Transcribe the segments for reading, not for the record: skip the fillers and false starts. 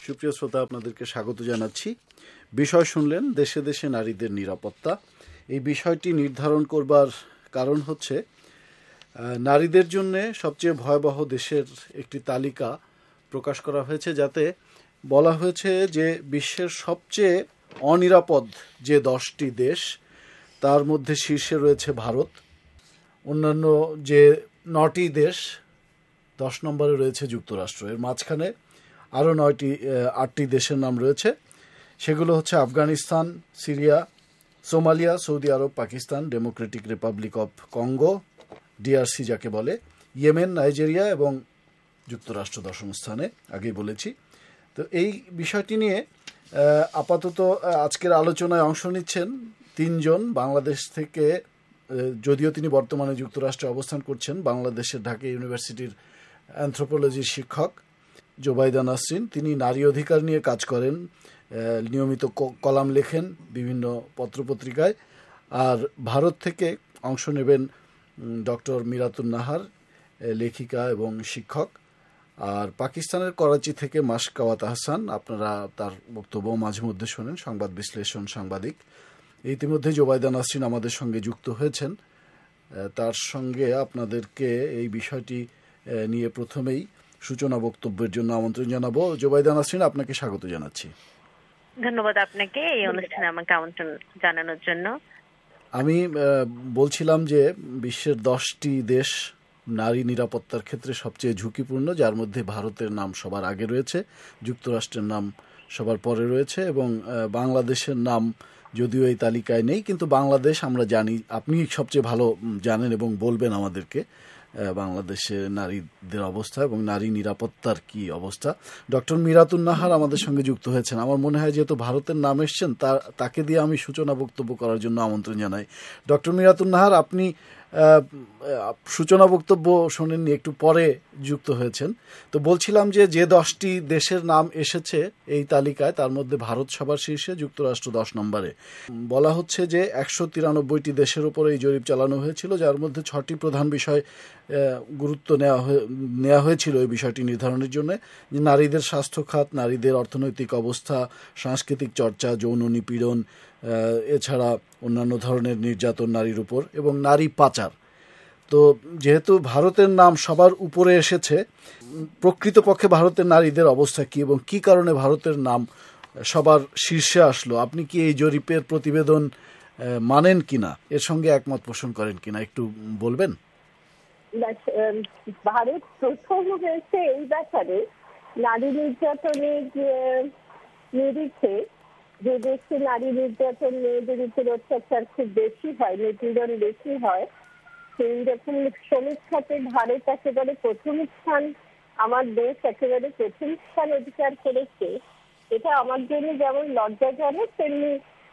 সুপ্রিয় শ্রোতা, আপনাদেরকে স্বাগত জানাচ্ছি। বিষয় শুনলেন দেশে দেশে নারীদের নিরাপত্তা। এই বিষয়টি নির্ধারণ করবার কারণ হচ্ছে নারীদের জন্য সবচেয়ে ভয়াবহ দেশের একটি তালিকা প্রকাশ করা হয়েছে, যাতে বলা হয়েছে যে বিশ্বের সবচেয়ে অনিরাপদ যে 10টি দেশ তার মধ্যে শীর্ষে রয়েছে ভারত। অন্যান্য যে 9টি দেশ 10 নম্বরে রয়েছে যুক্তরাষ্ট্র। এর মাঝখানে আরও 8টি দেশের নাম রয়েছে। সেগুলো হচ্ছে Afghanistan, Syria, Somalia, Saudi Arab, Pakistan, Democratic Republic of Congo, DRC যাকে বলে, ইয়েমেন, নাইজেরিয়া এবং যুক্তরাষ্ট্র 10ম স্থানে, আগেই বলেছি। তো এই বিষয়টি নিয়ে আপাতত আজকের আলোচনায় অংশ নিচ্ছেন 3 জন বাংলাদেশ থেকে, যদিও তিনি বর্তমানে যুক্তরাষ্ট্রে অবস্থান করছেন। বাংলাদেশের ঢাকা ইউনিভার্সিটির অ্যানথ্রোপোলজির শিক্ষক জোবাইদা নাসরিন, তিনি নারী অধিকার নিয়ে কাজ করেন, নিয়মিত কলাম লেখেন বিভিন্ন পত্রপত্রিকায়। আর ভারত থেকে অংশ নেবেন ডক্টর মিরাতুন নাহার, লেখিকা এবং শিক্ষক। আর পাকিস্তানের করাচি থেকে মাসকাওয়াত আহসান, আপনারা তার বক্তব্য মাঝে মধ্যে শোনেন, সংবাদ বিশ্লেষণ সাংবাদিক। ইতিমধ্যে জোবাইদা নাসরিন আমাদের সঙ্গে যুক্ত হয়েছেন। তার সঙ্গে আপনাদেরকে এই বিষয়টি নিয়ে প্রথমেই সূচনা বক্তব্যের জন্য আমন্ত্রণ জানাবো। জোবাইদা নাসরিন, আপনাকে স্বাগত জানাচ্ছি। ধন্যবাদ আপনাকে এই অনুষ্ঠানে আমাকে আমন্ত্রণ জানানোর জন্য। আমি বলছিলাম যে বিশ্বের 10টি দেশ নারী নিরাপত্তার ক্ষেত্রে সবচেয়ে ঝুঁকিপূর্ণ, যার মধ্যে ভারতের নাম সবার আগে রয়েছে, যুক্তরাষ্ট্রের নাম সবার পরে রয়েছে এবং বাংলাদেশের নাম যদিও এই তালিকায় নেই, কিন্তু বাংলাদেশ আমরা জানি, আপনি সবচেয়ে ভালো জানেন এবং বলবেন আমাদেরকে বাংলাদেশের নারীদের অবস্থা এবং নারী নিরাপত্তার কি অবস্থা। ডক্টর মিরাতুন নাহার আমাদের সঙ্গে যুক্ত হয়েছেন। আমার মনে হয় যেহেতু ভারতের নাম এসছেন, তাকে দিয়ে আমি সূচনা বক্তব্য করার জন্য আমন্ত্রণ জানাই। ডক্টর মিরাতুন নাহার, আপনি সূচনা বক্তব্য শোনেননি, একটু পরে যুক্ত হয়েছেন। তো বলছিলাম যে 10টি দেশের নাম এসেছে এই তালিকায়, তার মধ্যে ভারত সবার শীর্ষে, যুক্তরাষ্ট্র 10 নম্বরে। বলা হচ্ছে যে 193টি দেশের উপরে এই জরিপ চালানো হয়েছিল, যার মধ্যে 6টি প্রধান বিষয় গুরুত্ব নেওয়া হয়েছিল এই বিষয়টি নির্ধারণের জন্য। নারীদের স্বাস্থ্য খাত, নারীদের অর্থনৈতিক অবস্থা, সাংস্কৃতিক চর্চা, যৌন নিপীড়ন, এছাড়া অন্যান্য ধরনের নির্যাতন নারীর উপর এবং নারী পাচার। তো যেহেতু ভারতের নাম সবার উপরে এসেছে, প্রকৃতপক্ষে ভারতের নারীদের অবস্থা কি এবং কি কারণে ভারতের নাম সবার শীর্ষে আসলো, আপনি কি এই জরিপের প্রতিবেদন মানেন কিনা, এর সঙ্গে একমত পোষণ করেন কিনা, একটু বলবেন? ভারত প্রথম হয়েছে এই ব্যাপারে নারী নির্যাতনের নিরিখে, যে দেশে নারী নির্যাতন, মেয়েদের উপর অত্যাচার খুব বেশি হয়, নিপীড়ন বেশি হয়, সেই রকম শ্রমিক খাতে ভারত একেবারে প্রথম স্থান, আমার দেশ একেবারে প্রথম স্থান অধিকার করেছে। এটা আমার জন্য যেমন লজ্জাজনক তেমনি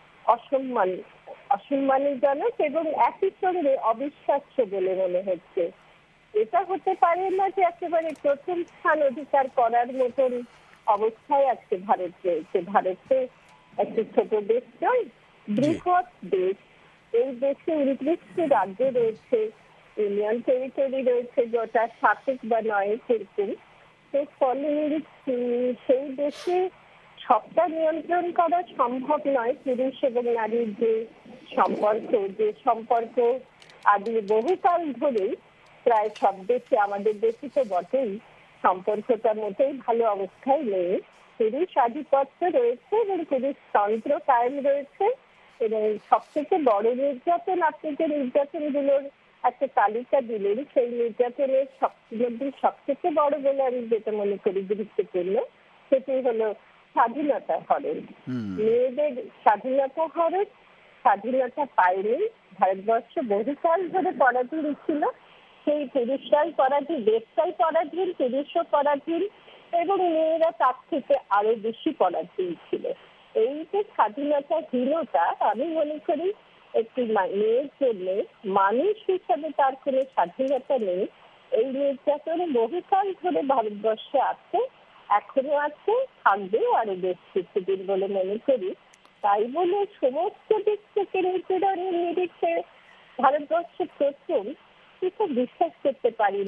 অসম্মানজনক এবং একই সঙ্গে অবিশ্বাস্য বলে মনে হচ্ছে। এটা হতে পারে না যে একেবারে প্রথম স্থান অধিকার করার মতন অবস্থায় আছে ভারত রয়েছে। ভারতে একটি ছোট দেশ নয়, বৃহৎ দেশ। এই দেশে 29টি রাজ্য রয়েছে, ইউনিয়ন টেরিটরি রয়েছে, গোটা 7 বা 9 এরকম। ফলে সেই দেশে সবটা নিয়ন্ত্রণ করা সম্ভব নয়। পুরুষ এবং নারীর যে সম্পর্ক আদি বহুকাল ধরেই প্রায় সব দেশে, আমাদের দেশে তো বটেই, সম্পর্কটা মোটেই ভালো অবস্থায় নেই। পুরুষ আধিপত্য রয়েছে এবং পুরুষ তন্ত্র কায়েম রয়েছে। এবং সব থেকে বড় নির্যাতন, আপনি যে নির্যাতনগুলোর একটা তালিকা দিলেন, সেই নির্যাতনের সব থেকে বড় বলে আমি যেটা মনে করি গুরুত্বপূর্ণ, সেটি হলো স্বাধীনতা হরণ। মেয়েদের স্বাধীনতা হরণ, স্বাধীনতা পায়নি। ভারতবর্ষ বহুকাল ধরে পরাধীন ছিল। সেই পুরুষরাই পরাধীন, দেশটাই পরাধীন, পুরুষও পরাধীন এবং মেয়েরা তার থেকে আরো বেশি পরাধীন ছিল। এই যে স্বাধীনতাহীনতা, আমি মনে করি একটি মেয়ের জন্য মানুষ হিসাবে তার কোনো স্বাধীনতা নেই। এই নির্যাতন বহুকাল ধরে ভারতবর্ষে আছে, এখনো আছে, থাকবেও আরো বেশ কিছুদিন বলে মনে করি। তাই বলে সমস্ত দিক থেকে নিপীড়নের নিরিখে ভারতবর্ষে প্রথম, এটা বিশ্বাস করতে পারি না।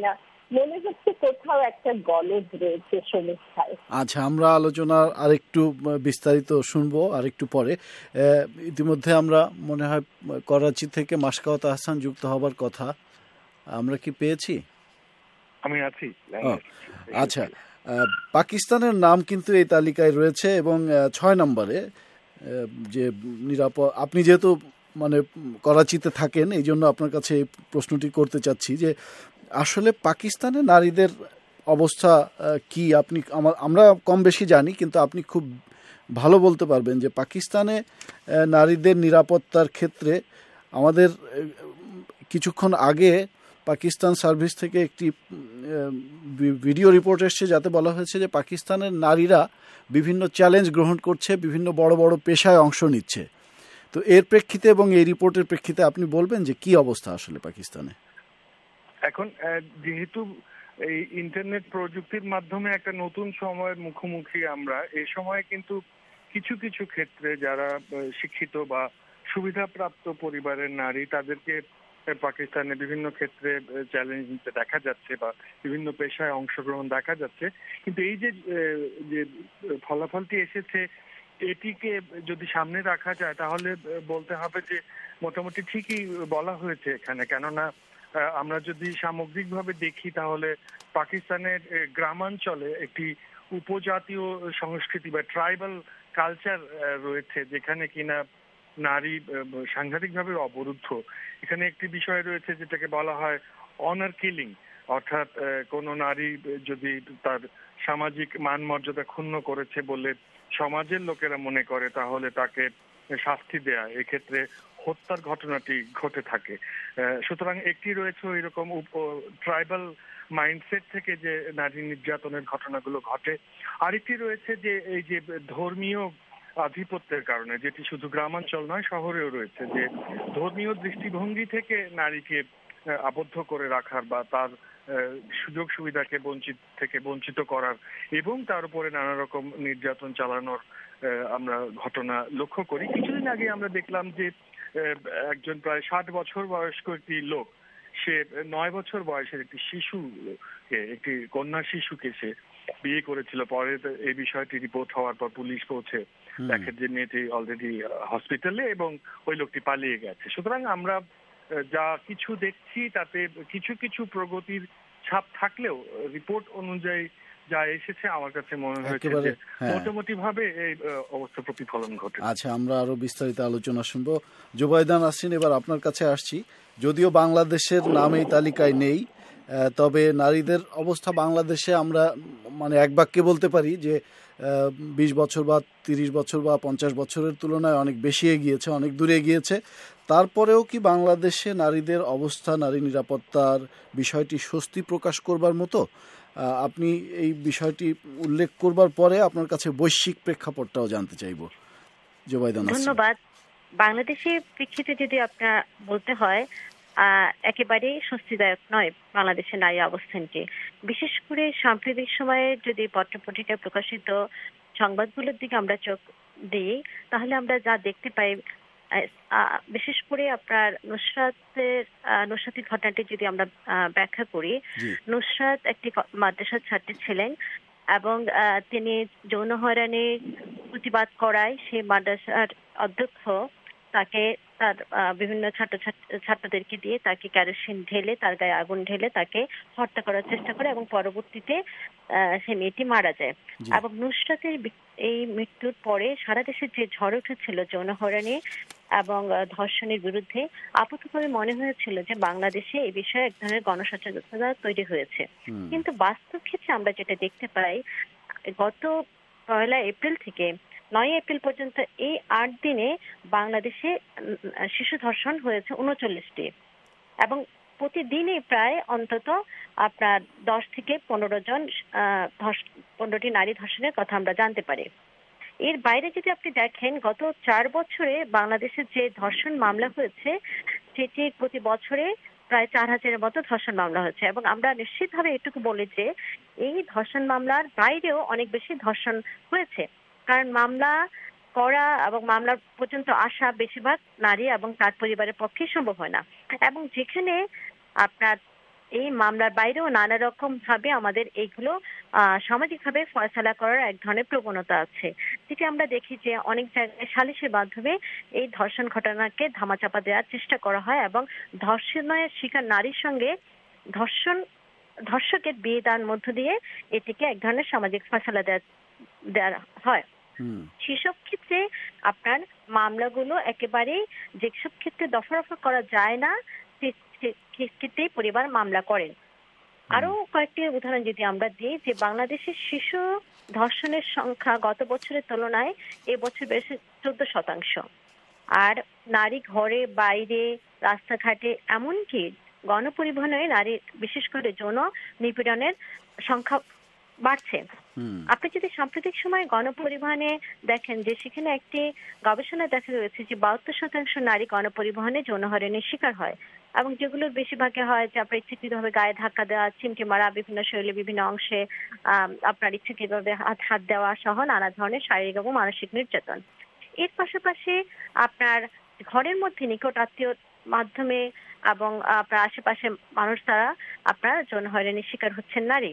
মনে হচ্ছে কোথাও একটা গলদ রয়েছে সমীক্ষায়। আচ্ছা, আমরা আলোচনা আরেকটু বিস্তারিত শুনবো আরেকটু পরে। ইতিমধ্যে আমরা মনে হয় করাচি থেকে মাসকাওয়াত আহসান যুক্ত হবার কথা, আমরা কি পেয়েছি? আমি আছি। আচ্ছা, পাকিস্তানের নাম কিন্তু এই তালিকায় রয়েছে এবং 6 নম্বরে। যে আপনি যেহেতু মানে করাচিতে থাকেন, এই জন্য আপনার কাছে এই প্রশ্নটি করতে চাচ্ছি যে আসলে পাকিস্তানে নারীদের অবস্থা কি। আপনি আমরা কম বেশি জানি, কিন্তু আপনি খুব ভালো বলতে পারবেন যে পাকিস্তানে নারীদের নিরাপত্তার ক্ষেত্রে আমাদের কিছুক্ষণ আগে পাকিস্তান সার্ভিস থেকে একটি ভিডিও রিপোর্ট এসছে, যাতে বলা হয়েছে যে পাকিস্তানের নারীরা বিভিন্ন চ্যালেঞ্জ গ্রহণ করছে, বিভিন্ন বড় বড় পেশায় অংশ নিচ্ছে। তো এর প্রেক্ষিতে এবং এই রিপোর্টের প্রেক্ষিতে আপনি বলবেন যে কি অবস্থা আসলে পাকিস্তানে এখন? যেহেতু এই ইন্টারনেট প্রযুক্তির মাধ্যমে একটা নতুন সময়ের মুখোমুখি আমরা, এই সময়ে কিন্তু কিছু কিছু ক্ষেত্রে যারা শিক্ষিত বা সুবিধাপ্রাপ্ত পরিবারের নারী, তাদেরকে পাকিস্তানে বিভিন্ন ক্ষেত্রে চ্যালেঞ্জ নিতে দেখা যাচ্ছে বা বিভিন্ন পেশায় অংশগ্রহণ দেখা যাচ্ছে। কিন্তু এই যে ফলাফলটি এসেছে, এটিকে যদি সামনে রাখা যায় তাহলে বলতে হবে যে মোটামুটি ঠিকই বলা হয়েছে এখানে। কেননা আমরা যদি সামগ্রিকভাবে দেখি তাহলে পাকিস্তানের গ্রামাঞ্চলে একটি উপজাতীয় সংস্কৃতি বা ট্রাইবাল কালচার রয়েছে, যেখানে কিনা নারী সাংঘাতিকভাবে অবরুদ্ধ। এখানে একটি বিষয় রয়েছে যেটাকে বলা হয় অনার কিলিং, অর্থাৎ কোনো নারী যদি তার সামাজিক মান মর্যাদা ক্ষুণ্ণ করেছে বলে সমাজের লোকেরা মনে করে, তাহলে তাকে শাস্তি দেয়া, এক্ষেত্রে হত্যার ঘটনাটি ঘটে থাকে। সুতরাং একটি রয়েছে ওই রকম ট্রাইবাল মাইন্ডসেট থেকে যে নারী নির্যাতনের ঘটনাগুলো ঘটে। আরেকটি রয়েছে যে এই যে ধর্মীয় আধিপত্যের কারণে, যেটি শুধু গ্রামাঞ্চল নয় শহরেও রয়েছে, যে ধর্মীয় দৃষ্টিভঙ্গি থেকে নারীকে আবদ্ধ করে রাখার বা তার সুযোগ সুবিধাকে বঞ্চিত করার এবং তার উপরে নানা রকম নির্যাতন চালানোর আমরা ঘটনা লক্ষ্য করি। কিছুদিন আগে আমরা দেখলাম যে একজন প্রায় 60 বছর বয়স্ক একটি লোক, সে 9 বছর বয়সের একটি শিশুকে, একটি কন্যা শিশুকে সে বিয়ে করেছিল। পরে এই বিষয়টি রিপোর্ট হওয়ার পর পুলিশ পৌঁছে দেখে যে মেয়েটি অলরেডি হসপিটালে এবং ওই লোকটি পালিয়ে গেছে। সুতরাং আমরা যা কিছু দেখছি তাতে কিছু কিছু প্রগতির ছাপ থাকলেও রিপোর্ট অনুযায়ী যা এসেছে আমার কাছে মনে হয়েছে যে মোটামুটি ভাবে এই অবস্থা প্রতিফলন ঘটে। আচ্ছা, আমরা আরো বিস্তারিত আলোচনা শুনবো। জুবাইদা নাসরিন, এবার আপনার কাছে আসছি। যদিও বাংলাদেশের নাম এই তালিকায় নেই, তবে নারীদের অবস্থা বাংলাদেশে আমরা মানে এক বাক্যে বলতে পারি যে 20 বছর বা 30 বছর বা 50 বছরের তুলনায় অনেক বেশি এগিয়েছে, অনেক দূরে এগিয়েছে। তারপরেও কি বাংলাদেশে নারীদের অবস্থা, নারী নিরাপত্তার বিষয়টি স্বস্তি প্রকাশ করবার মতো? আপনি এই বিষয়টি উল্লেখ করবার পরে আপনার কাছে বৈশ্বিক প্রেক্ষাপটটাও জানতে চাইব। জুবাইদা নাসরিন। ধন্যবাদ। বাংলাদেশের প্রেক্ষিতে যদি আপনার বলতে হয়, একেবারেই স্বস্তিদায়ক নয় বাংলাদেশের নারী অবস্থানটি। বিশেষ করে সাম্প্রতিক সময়ে যদি পত্রপত্রিকায় প্রকাশিত সংবাদগুলোর দিকে আমরা চোখ দিই, তাহলে আমরা যা দেখতে পাই, বিশেষ করে আপনার নুসরাতের ঘটনাটি যদি আমরা ব্যাখ্যা করি, নুসরাত একটি মাদ্রাসার ছাত্রী ছিলেন এবং তিনি যৌন হয়রানির প্রতিবাদ করায় সেই মাদ্রাসার অধ্যক্ষ তাকে তার বিভিন্ন ছাত্রদেরকে দিয়ে তাকে কেরোসিন ঢেলে, তার গায়ে আগুন ঢেলে তাকে হত্যা করার চেষ্টা করে এবং পরবর্তীতে সে মেয়েটি মারা যায়। এবং নুসরাতের এই মৃত্যুর পরে সারা দেশে যে ঝড় উঠেছিল যৌন হয়রানি এবং ধর্ষণের বিরুদ্ধে, আপাতভাবে মনে হয়েছিল যে বাংলাদেশে এই বিষয়ে এক ধরনের গণসচেতনতা তৈরি হয়েছে। কিন্তু বাস্তব ক্ষেত্রে আমরা যেটা দেখতে পাই, গত 1 এপ্রিল থেকে 9 এপ্রিল পর্যন্ত এই 8 দিনে বাংলাদেশে শিশু ধর্ষণ হয়েছে 39টি এবং প্রতিদিনই প্রায় অন্তত আপনার 10 থেকে 15টি নারী ধর্ষণের কথা আমরা জানতে পারি। এর বাইরে যদি আপনি দেখেন, গত 4 বছরে বাংলাদেশে যে ধর্ষণ মামলা হয়েছে সেটি প্রতি বছরে প্রায় 4000-এর মতো ধর্ষণ মামলা হয়েছে। এবং আমরা নিশ্চিতভাবে এটুকু বলি যে এই ধর্ষণ মামলার বাইরেও অনেক বেশি ধর্ষণ হয়েছে, কারণ মামলা করা এবং মামলা পর্যন্ত আসা বেশিরভাগ নারী এবং তার পরিবারের পক্ষে সম্ভব হয় না। এবং যেখানে আপনার এই মামলার বাইরেও নানা রকম ভাবে আমাদের এইগুলো সামাজিকভাবে ফয়সালা করার এক ধরনের প্রবণতা আছে, যেটি আমরা দেখি যে অনেক জায়গায় সালিশের মাধ্যমে এই ধর্ষণ ঘটনাকে ধামাচাপা দেওয়ার চেষ্টা করা হয় এবং ধর্ষণের শিকার নারীর সঙ্গে ধর্ষকের বিয়ে দেওয়ার মধ্য দিয়ে এটিকে এক ধরনের সামাজিক ফয়সালা দেওয়া হয়। সেসব ক্ষেত্রে আপনার মামলাগুলো একেবারেই যেসব ক্ষেত্রে দফা করা যায় না ক্ষেত্রেই পরিবার মামলা করেন। আরো কয়েকটি উদাহরণ যদি আমরা দিই, যে বাংলাদেশের শিশু ধর্ষণের সংখ্যা গত বছরের তুলনায় এবছর বেড়েছে 14%। আর নারী ঘরে বাইরে রাস্তাঘাটে এমনকি গণপরিবহনে নারী বিশেষ করে যৌন নিপীড়নের সংখ্যা বাড়ছে। আপনি যদি সাম্প্রতিক সময়ে গণপরিবহনে দেখেন যে সেখানে একটি গবেষণা দেখা গেছে যে 72% নারী গণপরিবহনে যৌন হয়রানির শিকার হয়, এবং যেগুলোর বেশিরভাগে হয় যে আপনার ইচ্ছাকৃতভাবে গায়ে ধাক্কা দেওয়া, চিমটি মারা, বিভিন্ন শরীরে বিভিন্ন অংশে আপনার ইচ্ছাকৃতভাবে হাত দেওয়া সহ নানা ধরনের শারীরিক এবং মানসিক নির্যাতন। এর পাশাপাশি আপনার ঘরের মধ্যে নিকট আত্মীয়র মাধ্যমে এবং আপনার আশেপাশে মানুষ দ্বারা আপনার যৌন হয়রানির শিকার হচ্ছেন নারী।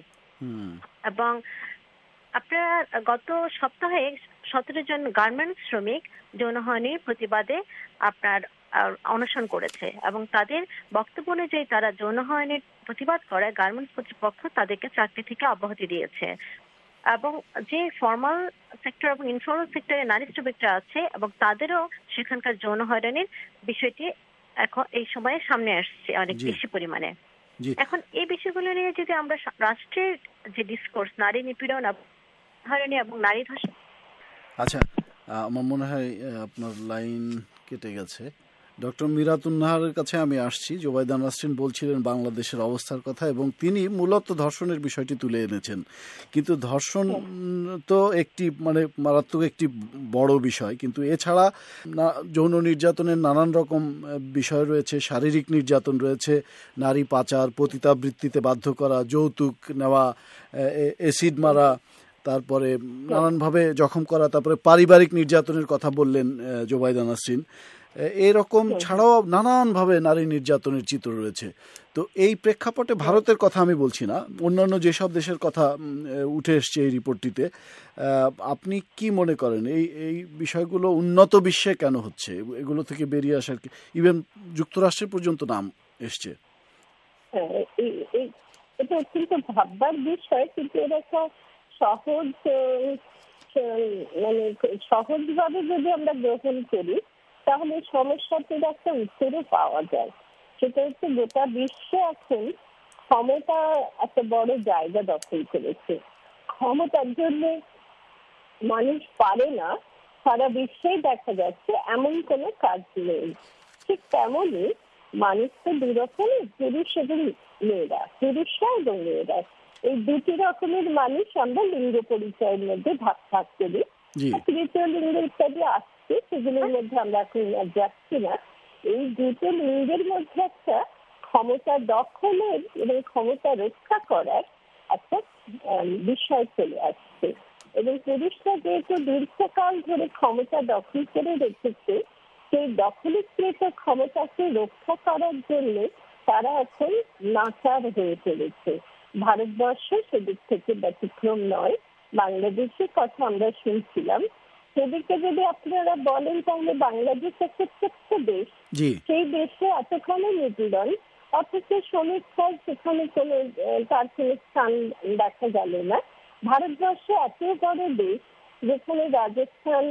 এবং আপনার গত সপ্তাহে 17 জন গার্মেন্টস শ্রমিক যৌন হয়রানির প্রতিবাদে আপনার অনশন করেছে, এবং তাদের বক্তব্য অনুযায়ী তারা যৌন হয়রানির প্রতিবাদ করে গার্মেন্টস কর্তৃপক্ষ তাদেরকে চাকরি থেকে অব্যাহতি দিয়েছে। এবং যে ফর্মাল সেক্টর এবং ইনফর্মাল সেক্টরে নারী শ্রমিকরা আছে এবং তাদেরও সেখানকার যৌন হয়রানির বিষয়টি এখন এই সময়ে সামনে আসছে অনেক বেশি পরিমাণে। এখন এই বিষয়গুলো নিয়ে যদি আমরা রাষ্ট্রের যে ডিসকোর্স নারী নিপীড়ন, হয়রানি এবং নারী ধর্ষণ। আচ্ছা, আমার মনে হয় আপনার লাইন কেটে গেছে। ডক্টর মিরাতুন নাহারের কাছে আমি আসছি। জোবাইদা নাসরিন বলছিলেন বাংলাদেশের অবস্থার কথা এবং তিনি মূলত ধর্ষণের বিষয়টি তুলে এনেছেন। কিন্তু ধর্ষণ তো একটি মারাত্মক একটি বড় বিষয়, কিন্তু এছাড়া যৌন নির্যাতনের নানান রকম বিষয় রয়েছে। শারীরিক নির্যাতন রয়েছে, নারী পাচার, পতিতাবৃত্তিতে বাধ্য করা, যৌতুক নেওয়া, অ্যাসিড মারা, তারপরে নানানভাবে জখম করা, তারপরে পারিবারিক নির্যাতনের কথা বললেন জোবাইদা নাসরিন। এরকম ছাড়াও নানানভাবে নারী নির্যাতনের চিত্র রয়েছে। তো এই প্রেক্ষাপটে ভারতের কথা আমি বলছি না, অন্যান্য যেসব দেশের কথা উঠে এসছে এই রিপোর্টটিতে, আপনি কি মনে করেন এই বিষয়গুলো উন্নত বিশ্বে কেন হচ্ছে? এগুলো থেকে বেরিয়ে আসার ইভেন যুক্তরাষ্ট্রের পর্যন্ত নাম এসছে। এটা অত্যন্ত ভাববার বিষয়, কিন্তু এটা একটা সহজভাবে যদি আমরা গ্রহণ করি তাহলে সমস্যাটির একটা উত্তরও পাওয়া যায়। সেটা হচ্ছে গোটা বিশ্বে এখন ক্ষমতা একটা বড় জায়গা দখল করেছে। ক্ষমতার জন্য মানুষ পারে না, সারা বিশ্বেই দেখা যাচ্ছে এমন কোনো কাজ নেই। ঠিক তেমনই মানুষ তো দুই রকমের, পুরুষরা এবং মেয়েরা। এই দুটি রকমের মানুষ আমরা লিঙ্গ পরিচয়ের মধ্যে ভাগ করি। তৃতীয় লিঙ্গ ইত্যাদি আসছে, সেগুলোর মধ্যে আমরা এখন যাচ্ছি না। এই দুটো লিঙ্গের মধ্যে একটা ক্ষমতা দখলের এবং ক্ষমতা রক্ষা করার একটা বিষয় চলে আসছে, এবং পুরুষরা যেহেতু দীর্ঘকাল ধরে ক্ষমতা দখল করে রেখেছে, সেই দখলীকৃত ক্ষমতাকে রক্ষা করার জন্য তারা এখন নাচার হয়ে পড়েছে। ভারতবর্ষ সেদিক থেকে ব্যতিক্রম নয়। বাংলাদেশের কথা আমরা শুনছিলাম, সেদিকে যদি আপনারা বলেন তাহলে বাংলাদেশ একটা ছোট্ট দেশ, সেই দেশে এতখানি নিপীড়ন, অথচ সমীক্ষায় সেখানে তার কোনো স্থান দেখা গেল না। ভারতবর্ষ এত বড় দেশ, যেখানে রাজস্থান,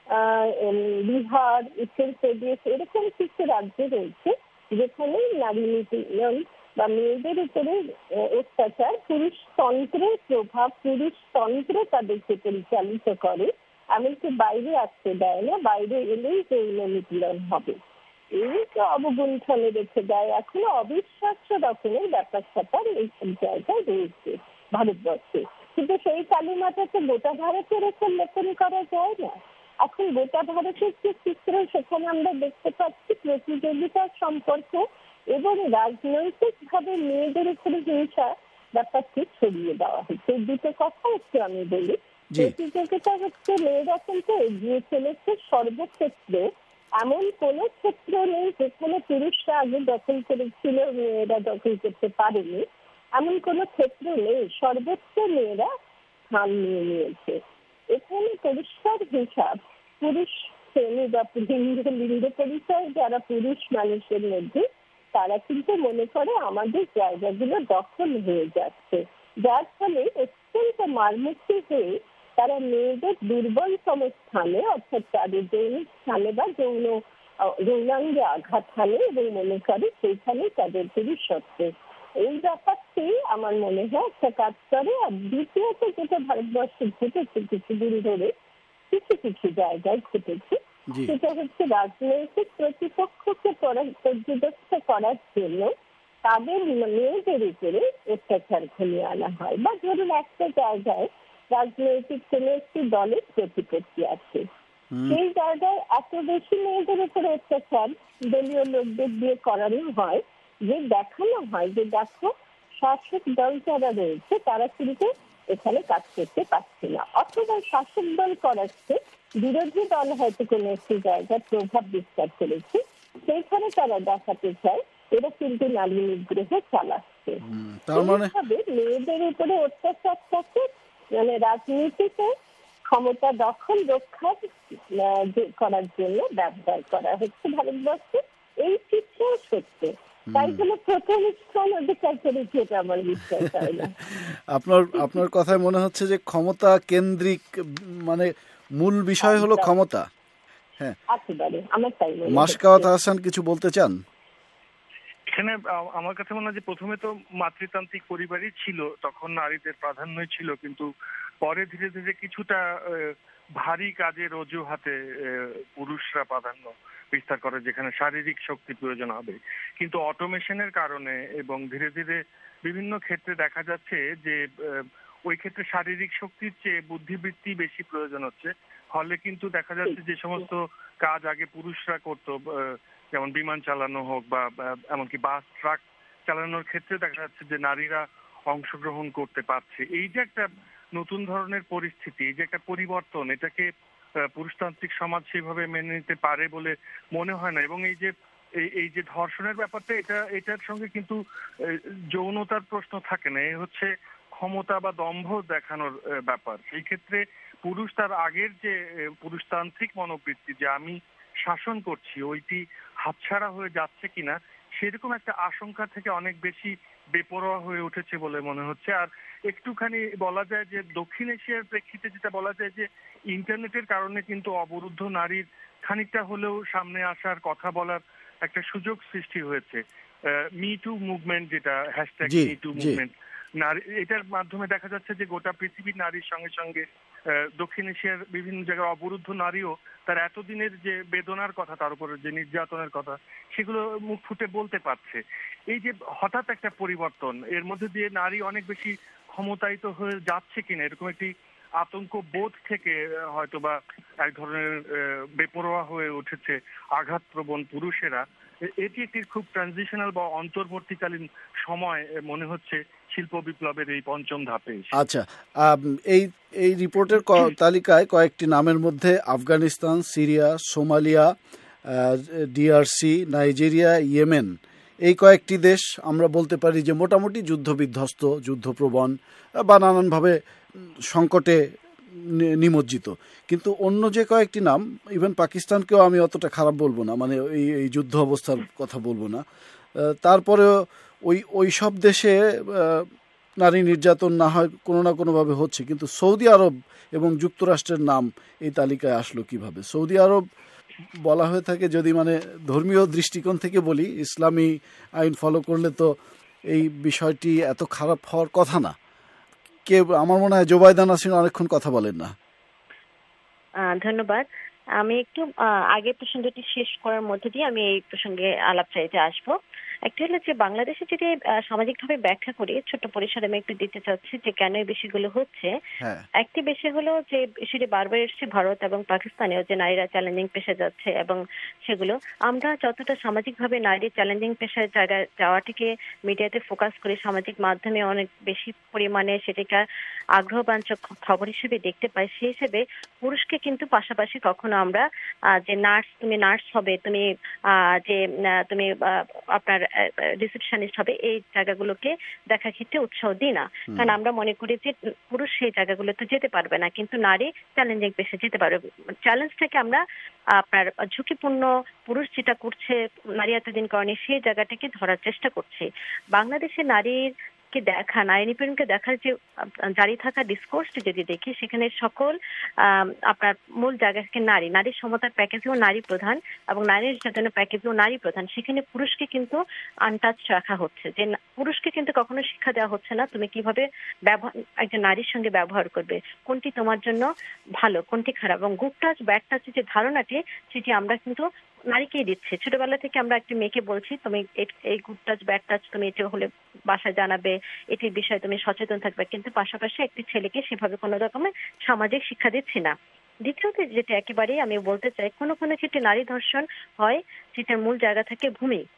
বিহার, উত্তরপ্রদেশ এরকম কিছু রাজ্য রয়েছে যেখানে নারী নিপীড়ন বা মেয়েদের উপরে অত্যাচার, পুরুষতন্ত্রের প্রভাব, পুরুষতন্ত্র তাদেরকে পরিচালিত করে, এমনকি বাইরে আসতে দেয় না, বাইরে এলেই যৌন নিপীড়ন হবে, এই তো অবগুণ্ঠনে রেখে দেয়। এখনো অবিশ্বাস্য রকমের ব্যাপার স্যাপার এইসব জায়গায় রয়েছে ভারতবর্ষে। কিন্তু সেই কালিমাটাকে গোটা ভারতের উপর লেপন করা যায় না। এখন গোটা ভারতের যে চিত্র, সেখানে আমরা দেখতে পাচ্ছি প্রতিযোগিতার সম্পর্ক এবং রাজনৈতিক ভাবে মেয়েদের উপরে হিংসা ব্যাপারটি ছড়িয়ে দেওয়া হচ্ছে। দুটো কথা একটু আমি বলি। প্রতিযোগিতা হচ্ছে, মেয়েরা কিন্তু এগিয়ে চলেছে সর্বক্ষেত্রে। এমন কোনো ক্ষেত্র নেই যেখানে পুরুষরা আগে দখল করেছিল, মেয়েরা দখল করতে পারেনি, এমন কোনো ক্ষেত্র নেই। সর্বোচ্চ মেয়েরা স্থান নিয়ে নিয়েছে। এখানে পরিষ্কার হিসাব, পুরুষ শ্রেণী বা লিঙ্গ পরিচয় যারা পুরুষ মানুষের মধ্যে, তারা কিন্তু মনে করে আমাদের জায়গাগুলো দখল হয়ে যাচ্ছে, যার ফলে অত্যন্ত মারমুখী হয়ে তারা মেয়েদের দুর্বলতম স্থানে, অর্থাৎ তাদের যৌনিক স্থানে বা যৌনাঙ্গে আঘাত হানে এবং মনে করে সেইখানে তাদের পুরুষত্ব। এই ব্যাপারটি আমার মনে হয় একটা কাজ করে। আর দ্বিতীয়ত যেটা ভারতবর্ষে ঘটেছে কিছুদিন ধরে, কিছু কিছু জায়গায় ঘটেছে, সেটা হচ্ছে রাজনৈতিক প্রতিপক্ষকে পর্যবেক্ষণ করার জন্য তাদের মেয়েদের উপরে অত্যাচার ঘনিয়ে আনা হয়। বা ধরুন একটা জায়গায় রাজনৈতিক কোন একটি দলের প্রতিপত্তি আছে, সেই জায়গায় এত বেশি মেয়েদের উপরে অত্যাচার দলীয় লোকদের দিয়ে করানো হয় যে দেখানো হয় যে দেখো শাসক দল যারা রয়েছে তারা কিন্তু এখানে কাজ করতে পারছে না, অথবা শাসক দল করাচ্ছে, বিরোধী দল হয়তো কোনো একটি জায়গায় প্রভাব বিস্তার করেছে, সেইখানে তারা দেখাতে চায় এরা কিন্তু নারী নিগ্রহ চালাচ্ছে। এইভাবে মেয়েদের উপরে অত্যাচারটাকে মানে রাজনীতিতে ক্ষমতা দখল রক্ষা করার জন্য ব্যবহার করা হচ্ছে ভারতবর্ষে। এই চিত্রও সত্য। তাই জন্য প্রথম স্থান অধিকার করেছে, এটা আমার বিশ্বাস হয় না। আপনার কথায় মনে হচ্ছে যে ক্ষমতা কেন্দ্রিক, মানে মূল বিষয় হলো ক্ষমতা। হ্যাঁ, একেবারে আমার তাই মনে হয়। মাসকাওয়াত হাসান কিছু বলতে চান? এখানে আমার কাছে মনে হয় যে প্রথমে তো মাতৃতান্ত্রিক পরিবারই ছিল, তখন নারীদের প্রাধান্যই ছিল, কিন্তু পরে ধীরে ধীরে কিছুটা ভারী কাজের অজুহাতে পুরুষরা প্রাধান্য বিস্তার করে, যেখানে শারীরিক শক্তি প্রয়োজন হবে। কিন্তু অটোমেশনের কারণে এবং ধীরে ধীরে বিভিন্ন ক্ষেত্রে দেখা যাচ্ছে যে ওই ক্ষেত্রে শারীরিক শক্তির চেয়ে বুদ্ধিবৃত্তি বেশি প্রয়োজন হচ্ছে। ফলে কিন্তু দেখা যাচ্ছে যে সমস্ত কাজ আগে পুরুষরা করতো, যেমন বিমান চালানো হোক বা এমনকি বাস ট্রাক চালানোর ক্ষেত্রে দেখা যাচ্ছে যে নারীরা অংশগ্রহণ করতে পারছে। এই যে একটা নতুন ধরনের পরিস্থিতি, এই যে একটা পরিবর্তন, এটাকে পুরুষতান্ত্রিক সমাজ সেভাবে মেনে নিতে পারে বলে মনে হয় না। এবং এই যে ধর্ষণের ব্যাপারটা, এটার সঙ্গে কিন্তু যৌনতার প্রশ্ন থাকে না, এ হচ্ছে ক্ষমতা বা দম্ভ দেখানোর ব্যাপার। সেই ক্ষেত্রে পুরুষ তার আগের যে পুরুষতান্ত্রিক মনোবৃত্তি যে আমি শাসন করছি, ওইটি হাতছাড়া হয়ে যাচ্ছে কিনা সেরকম একটা আশঙ্কা থেকে অনেক বেশি বেপরোয়া হয়ে উঠেছে বলে মনে হচ্ছে। আর একটুখানি বলা যায় যে দক্ষিণ এশিয়ার প্রেক্ষিতে যেটা বলা যায় যে ইন্টারনেটের কারণে কিন্তু অবরুদ্ধ নারীর খানিকটা হলেও সামনে আসার, কথা বলার একটা সুযোগ সৃষ্টি হয়েছে। মি টু মুভমেন্ট, যেটা হ্যাশট্যাগ মি টু মুভমেন্ট, নারী, এটার মাধ্যমে দেখা যাচ্ছে যে গোটা পৃথিবীর নারীর সঙ্গে সঙ্গে দক্ষিণ এশিয়ার বিভিন্ন জায়গায় অবরুদ্ধ নারীও তার এতদিনের যে বেদনার কথা, তার উপরে যে নির্যাতনের কথা, সেগুলো মুখ ফুটে বলতে পারছে। এই যে হঠাৎ একটা পরিবর্তন, এর মধ্যে দিয়ে নারী অনেক বেশি ক্ষমতায়িত হয়ে যাচ্ছে কিনা, এরকম একটি আতঙ্ক বোধ থেকে হয়তো বা এক ধরনের বেপরোয়া হয়ে উঠেছে আঘাতপ্রবণ পুরুষেরা। এটি একটি খুব ট্রানজিশনাল বা অন্তর্বর্তীকালীন সময় মনে হচ্ছে শিল্প বিপ্লবের এই পঞ্চম ধাপে। আচ্ছা, এই রিপোর্টের তালিকায় কয়েকটি নামের মধ্যে Afghanistan, Syria, Somalia, DRC, Nigeria, Yemen, এই কয়েকটি দেশ আমরা বলতে পারি যে মোটামুটি যুদ্ধবিধ্বস্ত, যুদ্ধপ্রবণ বা নানানভাবে সংকটে নিমজ্জিত। কিন্তু অন্য যে কয়েকটি নাম, ইভেন পাকিস্তানকেও আমি অতটা খারাপ বলবো না, মানে এই যুদ্ধ অবস্থার কথা বলবো না, তারপরেও ওই সব দেশে নারী নির্যাতন না হয় কোনো না কোনোভাবে হচ্ছে। কিন্তু সৌদি আরব এবং যুক্তরাষ্ট্রের নাম এই তালিকায় আসলো কিভাবে? সৌদি আরব বলা হয়ে থাকে, যদি মানে ধর্মীয় দৃষ্টিকোণ থেকে বলি, ইসলামী আইন ফলো করলে তো এই বিষয়টি এত খারাপ হওয়ার কথা না। আমার মনে হয় জোবাইদা নাসরিন অনেকক্ষণ কথা বলেন না। ধন্যবাদ। আমি একটু আগে প্রসঙ্গটি শেষ করার মধ্যে দিয়ে আমি এই প্রসঙ্গে আলাপ চাইতে আসবো। একটা হলো যে বাংলাদেশে যদি সামাজিকভাবে ব্যাখ্যা করি, ছোট্ট পরিসরে আমি একটু দিতে চাচ্ছি যে কেন এই বিষয়গুলো হচ্ছে। হ্যাঁ একটি বিষয় হলো যে সেটি বারবার এসছে ভারত এবং পাকিস্তানেও, যে নারীরা চ্যালেঞ্জিং পেশে যাচ্ছে, এবং সেগুলো আমরা যতটা সামাজিকভাবে নারী চ্যালেঞ্জিং পেশার জায়গায় যাওয়াটিকে মিডিয়াতে ফোকাস করি, সামাজিক মাধ্যমে অনেক বেশি পরিমাণে সেটিকে আগ্রহবাঞ্চক খবর হিসেবে দেখতে পাই, সেই হিসেবে পুরুষকে কিন্তু পাশাপাশি কখনো আমরা যে তুমি নার্স হবে, তুমি তুমি আপনার রিসেপশনিস্ট হবে, এই জায়গাগুলোকে দেখার ক্ষেত্রে উৎসাহ দিই না। কারণ আমরা মনে করি যে পুরুষ সেই জায়গাগুলোতে যেতে পারবে না, কিন্তু নারী চ্যালেঞ্জিং পেশে যেতে পারবে। চ্যালেঞ্জটাকে আমরা আপনার ঝুঁকিপূর্ণ, পুরুষ যেটা করছে নারী এতদিন করেনি, সেই জায়গাটাকে ধরার চেষ্টা করছে। বাংলাদেশে নারীর দেখা, নারী নিপীড়নকে দেখার যে জারি থাকা ডিসকোর্সটি যদি দেখি, সেখানে সকল আপনার মূল জায়গা থেকে নারীর সমতার প্যাকেজেও নারী প্রধান এবং নারী নির্যাতনের প্যাকেজেও নারী প্রধান। সেখানে পুরুষকে কিন্তু আনটাচ রাখা হচ্ছে, যে পুরুষকে কিন্তু কখনো শিক্ষা দেওয়া হচ্ছে না তুমি কিভাবে একজন নারীর সঙ্গে ব্যবহার করবে, কোনটি তোমার জন্য ভালো, কোনটি খারাপ। এবং গুড টাচ ব্যাড টাচের যে ধারণাটি, সেটি আমরা কিন্তু নারীকেই দিচ্ছে। ছোটবেলা থেকে আমরা একটা মেয়েকে বলছি তুমি এই গুড টাচ ব্যাড টাচ তুমি এটা হলে বাসায় জানাবে, এটির বিষয়ে তুমি সচেতন থাকবে, কিন্তু পাশাপাশি একটি ছেলেকে সেভাবে কোনো রকমের সামাজিক শিক্ষা দিচ্ছি না। দ্বিতীয়ত যেটা একেবারেই আমি বলতে চাই, কোনো কোনো ক্ষেত্রে নারী ধর্ষণ হয় যেটার মূল জায়গা থেকে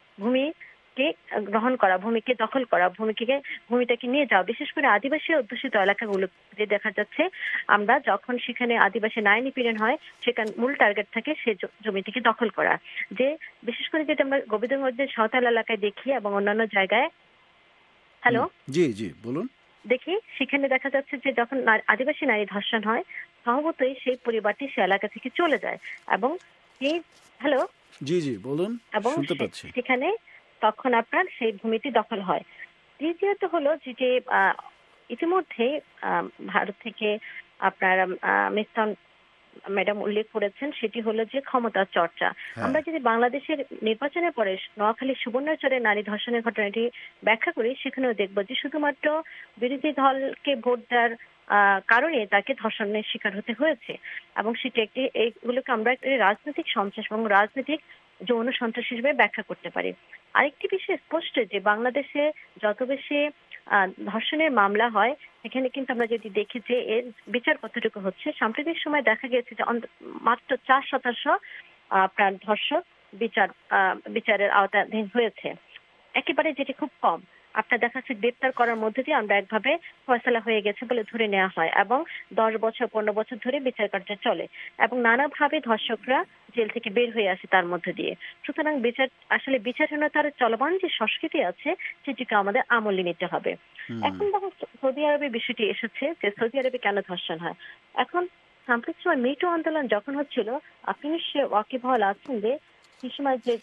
ভূমিকে গ্রহণ করা, ভূমিকে দখল করা, ভূমিটাকে নিয়ে যাওয়া। বিশেষ করে আদিবাসী অধ্যুষিত এলাকাগুলো যে দেখা যাচ্ছে, আমরা যখন সেখানে আদিবাসী নারী নিপীড়ন হয়, সেখানে মূল টার্গেট থাকে সে জমিটিকে দখল করা। যে বিশেষ করে যেটা আমরা গোবিন্দগঞ্জের সাঁওতাল এলাকায় দেখি এবং অন্যান্য জায়গায়, হ্যালো জি জি বলুন, দেখি সেখানে দেখা যাচ্ছে যে যখন আদিবাসী নারী ধর্ষণ হয়, স্বভাবতই সেই পরিবারটি সে এলাকা থেকে চলে যায় এবং হ্যালো জি জি বলুন, এবং শুনতে পাচ্ছি। সেখানে তখন আপনার সেই ভূমিটি দখল হয়। দ্বিতীয়ত হলো যে ইতিমধ্যে ভারত থেকে আপনার মিস্টার ম্যাডাম উল্লেখ করেছেন, সেটি হলো যে ক্ষমতার চর্চা। আমরা যদি বাংলাদেশের নির্বাচনের পরে নোয়াখালী সুবর্ণচরে নারী ধর্ষণের ঘটনাটি ব্যাখ্যা করি, সেখানেও দেখবো যে শুধুমাত্র বিরোধী দলকে ভোট দেওয়ার কারণে তাকে ধর্ষণের শিকার হতে হয়েছে, এবং সেটি এইগুলোকে আমরা একটি রাজনৈতিক সন্ত্রাস এবং রাজনৈতিক যৌন সন্ত্রাস হিসেবে ব্যাখ্যা করতে পারি। আরেকটি বিষয় স্পষ্ট যে বাংলাদেশে যত বেশি ধর্ষণের মামলা হয়, সেখানে কিন্তু আমরা যদি দেখি যে এর বিচার কতটুকু হচ্ছে, সাম্প্রতিক সময় দেখা গেছে যে মাত্র 4% আপনার ধর্ষক বিচারের আওতাধীন হয়েছে, একেবারে যেটি খুব কম। আপনার দেখা যাচ্ছে গ্রেপ্তার করার মধ্যে দিয়ে আমরা একভাবে ফয়সালা হয়ে গেছে বলে ধরে নেওয়া হয়, এবং 10 বছর 15 বছর ধরে বিচার কার্য চলে এবং নানাভাবে ধর্ষকরা জেল থেকে বের হয়ে আসে তার মধ্যে দিয়ে। সুতরাং বিচারহীনতার চলমান যে সংস্কৃতি আছে, সেটিকে আমাদের আমলে নিতে হবে। এখন দেখো সৌদি আরবে বিষয়টি এসেছে যে সৌদি আরবে কেন ধর্ষণ হয়। এখন সাম্প্রতিক সময় মিটু আন্দোলন যখন হচ্ছিল, আপনি নিশ্চয়ই ওয়াকিবহাল আছেন যে সেই সময় যে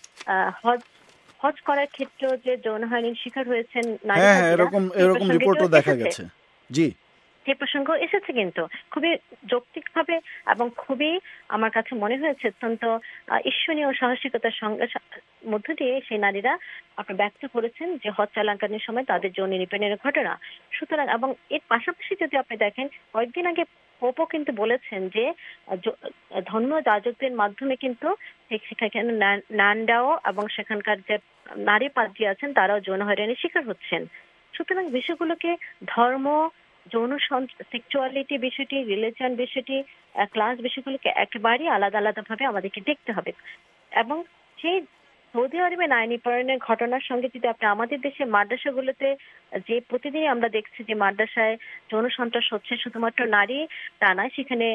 হজ করার ক্ষেত্রেও যে যৌন হয়রানির শিকার হয়েছেন নারী, এরকম রিপোর্টও দেখা গেছে। জি, সেই প্রসঙ্গ এসেছে, কিন্তু খুবই যৌক্তিকভাবে এবং খুবই আমার কাছে মনে হয়েছে অত্যন্ত ঈর্ষণীয় সাহসিকতার সঙ্গে মধ্য দিয়ে সেই নারীরা আপনার ব্যক্ত করেছেন যে হজ চলাকালীন সময় তাদের যৌন নিপীড়নের ঘটনা। সুতরাং এবং এর পাশাপাশি যদি আপনি দেখেন, কয়েকদিন আগে পোপও কিন্তু বলেছেন যে ধর্মীয় যাজকদের মাধ্যমে কিন্তু সেখানে নান্ডাও এবং সেখানকার যে নারী পাদ্রী আছেন তারাও যৌন হয়রানির শিকার হচ্ছেন। সুতরাং বিষয়গুলোকে ধর্ম, যৌন সেক্সুয়ালিটি বিষয়টি, রিলিজিয়ন বিষয়টি, ক্লাস বিষয়গুলোকে একেবারেই আলাদা আলাদা ভাবে আমাদেরকে দেখতে হবে। এবং সেই সৌদি আরবে নারী নিপীড়নের ঘটনার সঙ্গে যদি আপনি আমাদের দেশের মাদ্রাসাগুলোতে যে প্রতিদিনই আমরা দেখছি যে মাদ্রাসায় যৌন সন্ত্রাস হচ্ছে, শুধুমাত্র নারী তা নয়, সেখানে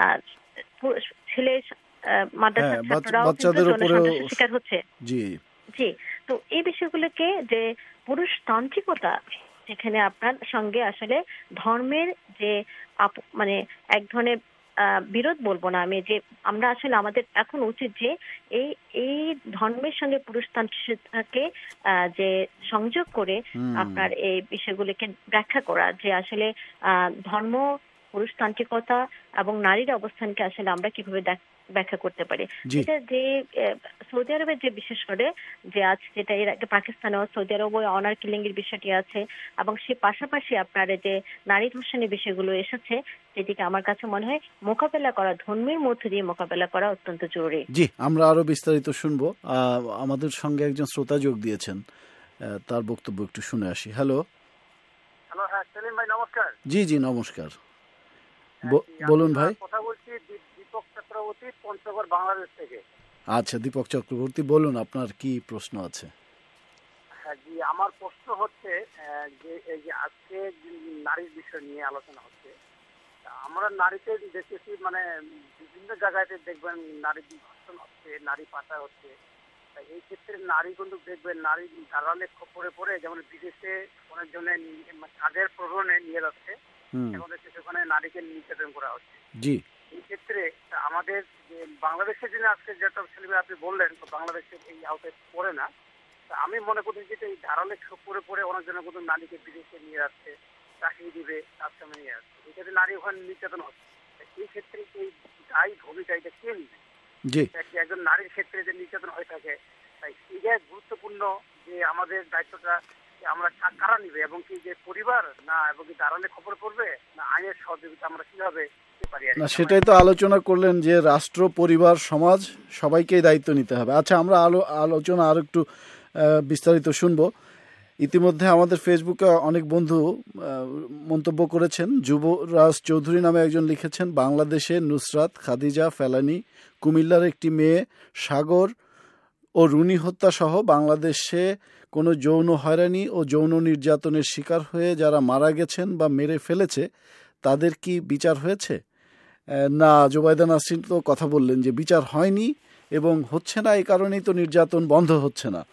ছেলে মাদ্রাসার ছাত্ররাও কিন্তু যৌন সন্ত্রাসের শিকার হচ্ছে। জি, তো এই বিষয়গুলোকে যে পুরুষতান্ত্রিকতা, যেখানে আপনার সঙ্গে আসলে ধর্মের যে মানে এক ধরনের বিরোধ বলবো না আমি, যে আমরা আসলে আমাদের এখন উচিত যে এই ধর্মের সঙ্গে পুরুষতান্ত্রিকতাকে যে সংযোগ করে আপনার এই বিষয়গুলিকে ব্যাখ্যা করা, যে আসলে ধর্ম, পুরুষতান্ত্রিকতা এবং নারীর অবস্থানকে আসলে আমরা কিভাবে ব্যাখ্যা করতে পারি। এটা যে সৌদি আরবের যে বিশেষ করে যে আজ যেটা এর আগে পাকিস্তানে সৌদি আরবে অনার কিলিং এর বিষয়টি আছে, এবং সে পাশাপাশি আপনার যে নারী ধর্ষণের বিষয়গুলো এসেছে, যেটিকে আমার কাছে মনে হয় মোকাবেলা করা, ধর্মের মধ্যে দিয়ে মোকাবেলা করা অত্যন্ত জরুরি। জি, আমরা আরো বিস্তারিত শুনবো। আমাদের সঙ্গে একজন শ্রোতা যোগ দিয়েছেন। তার বক্তব্য একটু শুনে আসি। হ্যালো। হ্যালো, হ্যাঁ সেলিম ভাই নমস্কার। জি জি নমস্কার, বলুন ভাই। কথা বলছি দীপক চক্রবর্তী, পঞ্চগড়, বাংলাদেশ থেকে। আচ্ছা দীপক চক্রবর্তী, বলুন আপনার কি প্রশ্ন আছে। হ্যাঁ জি, আমার প্রশ্ন হচ্ছে যে এই যে আজকে নারীর বিষয় নিয়ে আলোচনা হচ্ছে, আমরা নারীতে দেখেছি মানে বিভিন্ন জায়গায় দেখবেন নারী ধর্ষণ হচ্ছে, নারী পাচার হচ্ছে। এই ক্ষেত্রে নারী কিন্তু দেখবেন নারী ধারালে খপরে পড়ে, যেমন বিদেশে অনেক জনের কাজের প্রলোভনে নিয়ে যাচ্ছে, এখন সেখানে নারীকে নির্যাতন করা হচ্ছে। জি, এই ক্ষেত্রে আমাদের যে বাংলাদেশের জন্য আজকে যেটা ছেলে আপনি বললেন, তো বাংলাদেশের এই আওতায় পড়ে না। আমি মনে করি যে এই ধারালে খপরে পড়ে অনেক জনের কিন্তু নারীকে বিদেশে নিয়ে যাচ্ছে, চাকরি দিবে, তার সামনে নিয়ে যাচ্ছে। এই ক্ষেত্রে নারী ওখানে নির্যাতন হচ্ছে। এই ক্ষেত্রে এই দায়ী ভূমিকা এটা কে নিবে? জি, একজন নারীর ক্ষেত্রে যে নির্যাতন হয়ে থাকে, তাই এটা গুরুত্বপূর্ণ যে আমাদের দায়িত্বটা আমরা কারা নিবে, এবং কি যে পরিবার না, এবং কি দাঁড়ালে খবর পড়বে না, আইনের সহযোগিতা আমরা কিভাবে পারি? না সেটাই তো আলোচনা করলেন যে রাষ্ট্র, পরিবার, সমাজ সবাইকেই দায়িত্ব নিতে হবে। আচ্ছা আমরা আলোচনা আর একটু বিস্তারিত শুনবো। ইতিমধ্যে আমাদের ফেসবুকে অনেক বন্ধু মন্তব্য করেছেন। যুবরাজ চৌধুরী নামে একজন লিখেছেন, বাংলাদেশে নুসরাত, খাদিজা, ফেলানি, কুমিল্লার একটি মেয়ে সাগর ও রুনি হত্যা সহ বাংলাদেশে কোনো যৌন হয়রানি ও যৌন নির্যাতনের শিকার হয়ে যারা মারা গেছেন বা মেরে ফেলেছে তাদের কি বিচার হয়েছে? না, জোবাইদা নাসরিন তো কথা বললেন যে বিচার হয়নি এবং হচ্ছে না, এই কারণেই তো নির্যাতন বন্ধ হচ্ছে না।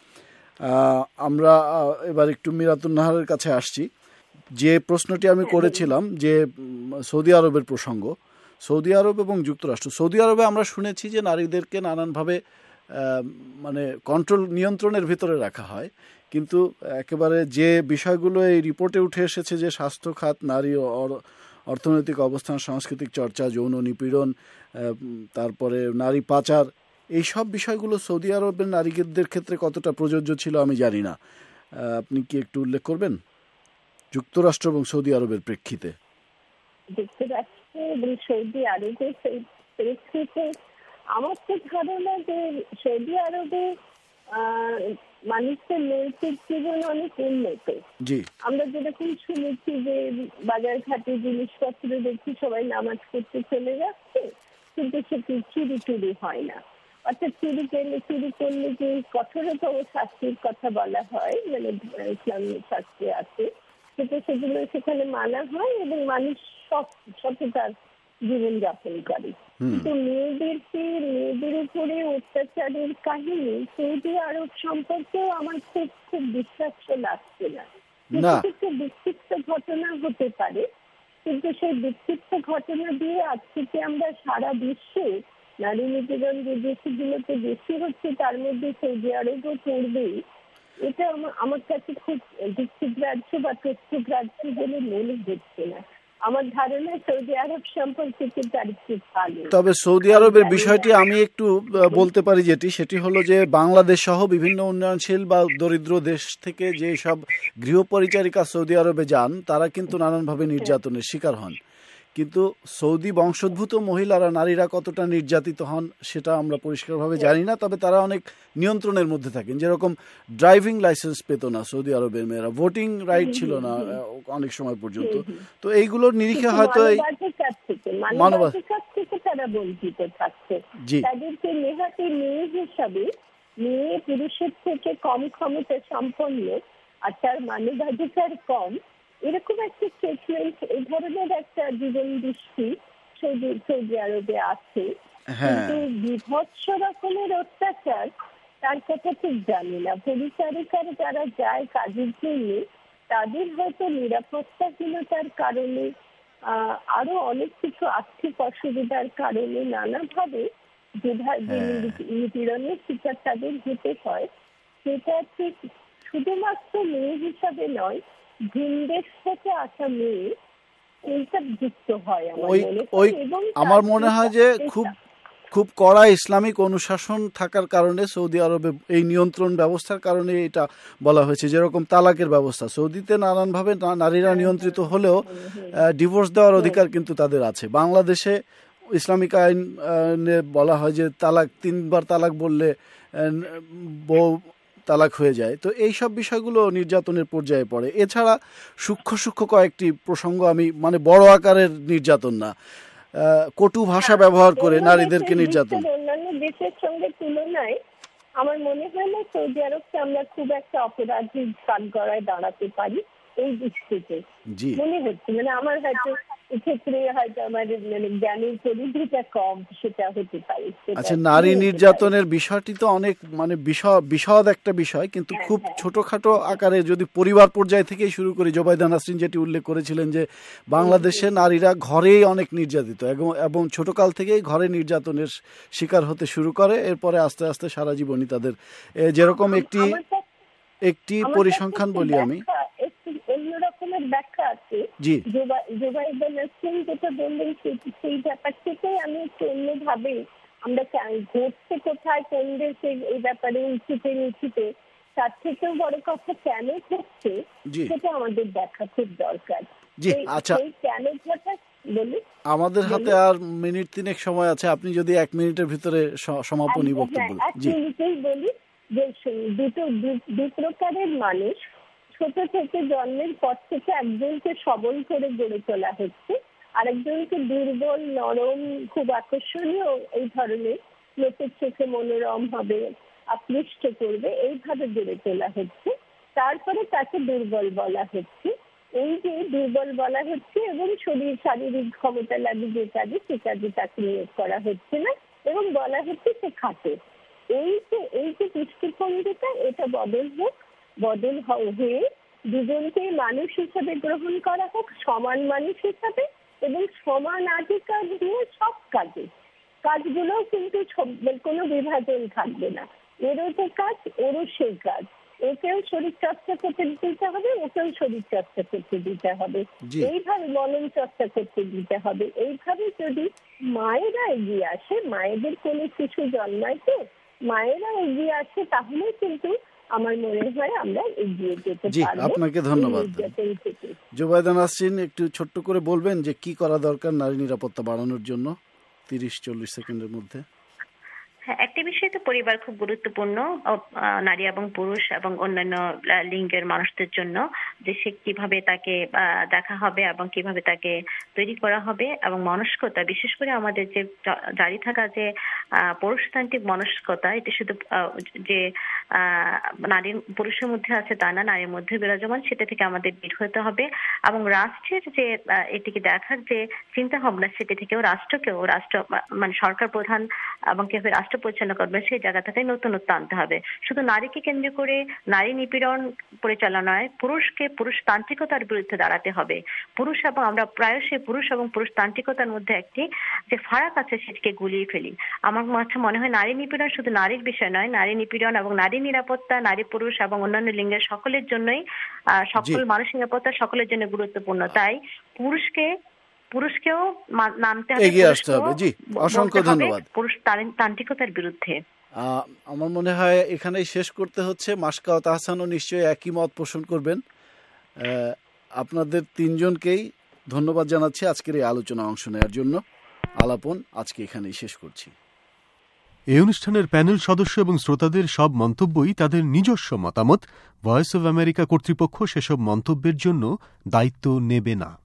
আমরা এবার একটু মিরাতুন নাহারের কাছে আসছি। যে প্রশ্নটি আমি করেছিলাম যে সৌদি আরবের প্রসঙ্গ, সৌদি আরব এবং যুক্তরাষ্ট্র, সৌদি আরবে আমরা শুনেছি যে নারীদেরকে নানানভাবে মানে নিয়ন্ত্রণের ভিতরে রাখা হয়, কিন্তু একেবারে যে বিষয়গুলো এই রিপোর্টে উঠে এসেছে যে স্বাস্থ্য খাত, নারী অর্থনৈতিক অবস্থান, সাংস্কৃতিক চর্চা, যৌন নিপীড়ন, তারপরে নারী পাচার, এই সব বিষয়গুলো সৌদি আরবের নারীদের ক্ষেত্রে কতটা প্রযোজ্য ছিল আমি জানি না। আপনি কি একটু উল্লেখ করবেন যুক্তরাষ্ট্র এবং সৌদি আরবের প্রেক্ষিতে? যুক্তরাষ্ট্র এবং সৌদি আরবের প্রেক্ষিতে আমার তো ধারণা যে সৌদি আরবে মানুষের নৈতিক জীবন অনেক উন্নত। জি, আমরা যেরকম শুনেছি যে বাজার ঘাটে জিনিসপত্র দেখি সবাই নামাজ পড়তে চলে যাচ্ছে, কিন্তু সেটি চুরি টুরি হয় না। অর্থাৎ চুরি করলে যে কঠোরতম শাস্তির কথা বলা হয়, মানে ইসলামিক শাস্ত্রে আছে, সেগুলো সেখানে মানা হয় এবং মানুষ সততার জীবনযাপন করে। কিন্তু মেয়েদের উপরে অত্যাচারের কাহিনী সৌদি আরব সম্পর্কেও আমার খুব বিশ্বাস্য লাগছে না। কিছু বিক্ষিপ্ত ঘটনা হতে পারে, কিন্তু সেই বিক্ষিপ্ত ঘটনা দিয়ে আজ থেকে আমরা সারা বিশ্বে নারী নিপীড়ন যে দেশগুলোতে বেশি হচ্ছে তার মধ্যে সৌদি আরবও পড়বেই, এটা আমার কাছে খুব যুক্তিগ্রাহ্য বা তথ্যগ্রাহ্য বলে মনে হচ্ছে না। আমার ধারণা সৌদি আরব সম্পর্কে তার খুব ভালো। তবে সৌদি আরবের বিষয়টি আমি একটু বলতে পারি, সেটি হলো যে বাংলাদেশ সহ বিভিন্ন উন্নয়নশীল বা দরিদ্র দেশ থেকে যে সব গৃহপরিচারিকা সৌদি আরবে যান তারা কিন্তু নানানভাবে নির্যাতনের শিকার হন, কিন্তু সৌদি বংশোদ্ভূত মহিলারা, নারীরা কতটা নির্যাতিত হন সেটা আমরা পরিষ্কারভাবে জানি না। তবে তারা অনেক নিয়ন্ত্রণের মধ্যে থাকেন, যেরকম ড্রাইভিং লাইসেন্স পেত না সৌদি আরবের মেয়েরা, ভোটিং রাইট ছিল না অনেক সময় পর্যন্ত। তো এইগুলোর নিরিখে হয়তো মানবাধিকার থেকে তারা বঞ্চিত থাকছে। তাদেরকে নেহাতি মেয়ে হিসাবে, মেয়ে পুরুষের থেকে কম ক্ষমতা সম্পন্ন আর তার মানবাধিকার কম, এরকম একটা স্টেটমেন্ট, এই ধরনের একটা জীবন দৃষ্টি সৌদি আরবে আছে। কিন্তু বিভৎস রকমের অত্যাচার তার কথা ঠিক জানি না। পরিচারিকার যারা যায় কাজের জন্য তাদের হয়তো নিরাপত্তাহীনতার কারণে, আরো অনেক কিছু আর্থিক অসুবিধার কারণে নানাভাবে নিপীড়নের শিকার তাদের হতে হয়। সেটা ঠিক শুধুমাত্র মেয়ে হিসাবে নয়, ভিনদেশ থেকে আসা মেয়ে এইসব যুক্ত হয় আমার মনে হয় যে খুব কড়া ইসলামিক অনুশাসন থাকার কারণে সৌদি আরবে এই নিয়ন্ত্রণ ব্যবস্থার কারণে এটা বলা হয়েছে। যেরকম তালাকের ব্যবস্থা সৌদিতে নানানভাবে নারীরা নিয়ন্ত্রিত হলেও ডিভোর্স দেওয়ার অধিকার কিন্তু তাদের আছে। বাংলাদেশে ইসলামিক আইনে বলা হয় যে 3বার তালাক বললে বউ তালাক হয়ে যায়। তো এই সব বিষয়গুলো নির্যাতনের পর্যায়ে পড়ে। এছাড়া সূক্ষ্ম কয়েকটি প্রসঙ্গ, আমি মানে বড় আকারের নির্যাতন না, কটু ভাষা ব্যবহার করে নারীদেরকে নির্যাতন। অন্যান্য দেশের সঙ্গে তুলনায় আমার মনে হয় না সৌদি আরবকে আমরা খুব একটা অপরাধীর কাঠগড়ায় দাঁড়াতে পারি এই দৃষ্টিতে মনে হচ্ছে। মানে আমার হয়তো এক্ষেত্রে হয়তো আমার মানে জ্ঞানের পরিধিটা কম, সেটা হতে পারে। আচ্ছা, নারী নির্যাতনের বিষয়টি তো অনেক মানে বিশদ একটা বিষয়, কিন্তু খুব ছোটখাটো আকারে যদি পরিবার পর্যায় থেকেই শুরু করি, জোবাইদা নাসরিন যেটি উল্লেখ করেছিলেন যে বাংলাদেশে নারীরা ঘরেই অনেক নির্যাতিত এবং ছোটকাল থেকেই ঘরে নির্যাতনের শিকার হতে শুরু করে, এরপরে আস্তে আস্তে সারা জীবনই তাদের যেরকম একটি পরিসংখ্যান বলি আমি, অন্যরকমের ব্যাখ্যা আছে। জোবাইদা নাসরিন যেটা বললেন সেই ব্যাপারটাকেই আমি একটু অন্যভাবে, আমরা ঘটছে কোথায় কোন দেশে এই ব্যাপারে নিশ্চিতে তার থেকেও বড় কথা কেন ঘটছে সেটা আমাদের দেখা খুব দরকার। আচ্ছা, কেন ঘটা বলি, আমাদের হাতে আর মিনিট 3 সময় আছে, আপনি যদি 1 মিনিটের ভিতরে সমাপনী বক্তব্য। 1 মিনিটেই বলি যে দু প্রকারের মানুষ। ছোট থেকে জন্মের পর থেকে একজনকে সবল করে গড়ে তোলা হচ্ছে, আরেকজনকে দুর্বল, নরম, খুব আকর্ষণীয়, এই ধরনের লোকের চোখে মনোরম হবে, আকৃষ্ট করবে, এইভাবে গড়ে তোলা হচ্ছে। তারপরে তাকে দুর্বল বলা হচ্ছে। এই যে দুর্বল বলা হচ্ছে এবং শারীরিক ক্ষমতা লাগে যে কাজে, সে কাজে তাকে নিয়োগ করা হচ্ছে না এবং বলা হচ্ছে সে খাটে। এই যে দৃষ্টিভঙ্গিটা, এটা বদল হয়ে দুজনকে মানুষ হিসাবে গ্রহণ করা হোক, সমান মানুষ হিসাবে, এবং সমান অধিকার দিয়ে সব কাজগুলো কিন্তু কোনো বিভাজন থাকবে না। এরও যে কাজ, ওরও সেই কাজ, একেও শরীর চর্চা করতে দিতে হবে, ওকেও শরীর চর্চা করতে দিতে হবে, এইভাবে মনন চর্চা করতে দিতে হবে। এইভাবে যদি মায়েরা এগিয়ে আসে, মায়েদের কোনো শিশু জন্মায় তো মায়েরা এগিয়ে আসে, তাহলে কিন্তু আমার মনে হয় আমরা এগিয়ে যেতে পারবো। আপনাকে ধন্যবাদ। জোবাইদা নাসরিন, একটু ছোট্ট করে বলবেন যে কি করা দরকার নারী নিরাপত্তা বাড়ানোর জন্য 30-40 সেকেন্ডের মধ্যে? হ্যাঁ, একটা বিষয় তো পরিবার খুব গুরুত্বপূর্ণ নারী এবং পুরুষ এবং অন্যান্য লিঙ্গের মানুষদের জন্য, যে সে কিভাবে তাকে দেখা হবে এবং কিভাবে তাকে তৈরি করা হবে, এবং মনস্কতা, বিশেষ করে আমাদের যে জারি থাকা যে পুরুষতান্ত্রিক মনস্কতা, এটা শুধু যে নারীর পুরুষের মধ্যে আছে তা না, নারীর মধ্যে বিরাজমান, সেটা থেকে আমাদের বের হতে হবে। এবং রাষ্ট্রের যে এটিকে দেখার যে চিন্তা ভাবনা, সেটা থেকেও রাষ্ট্র মানে সরকার প্রধান এবং কিভাবে রাষ্ট্র পরিচালনা করবে সেই জায়গা থেকে নতুনত্ব আনতে হবে। শুধু নারীকে কেন্দ্র করে নারী নিপীড়ন পরিচালনায় পুরুষতান্ত্রিকতার বিরুদ্ধে দাঁড়াতে হবে। আমরা প্রায়শই পুরুষ এবং পুরুষতান্ত্রিকতার মধ্যে একটি যে ফারাক আছে সেটিকে গুলিয়ে ফেলি। আমার কাছে মনে হয় নারী নিপীড়ন শুধু নারীর বিষয় নয়, নারী নিপীড়ন এবং নারী নিরাপত্তা নারী পুরুষ এবং অন্যান্য লিঙ্গের সকলের জন্যই, সকল মানুষের নিরাপত্তা সকলের জন্য গুরুত্বপূর্ণ। তাই পুরুষকেও নামতে হবে, এগিয়ে আসতে হবে। জি, অসংখ্য ধন্যবাদ। পুরুষতান্ত্রিকতার বিরুদ্ধে আমার মনে হয় এখানেই শেষ করতে হচ্ছে। মাসকাওয়াত আহসানও নিশ্চয়ই একই মত পোষণ করবেন। আপনাদের 3জনকেই ধন্যবাদ জানাচ্ছি আজকের এই আলোচনা অংশ নেওয়ার জন্য। আলাপন আজকে এখানেই শেষ করছি। এই অনুষ্ঠানের প্যানেল সদস্য এবং শ্রোতাদের সব মন্তব্যই তাদের নিজস্ব মতামত। ভয়েস অব আমেরিকা কর্তৃপক্ষ সেসব মন্তব্যের জন্য দায়িত্ব নেবে না।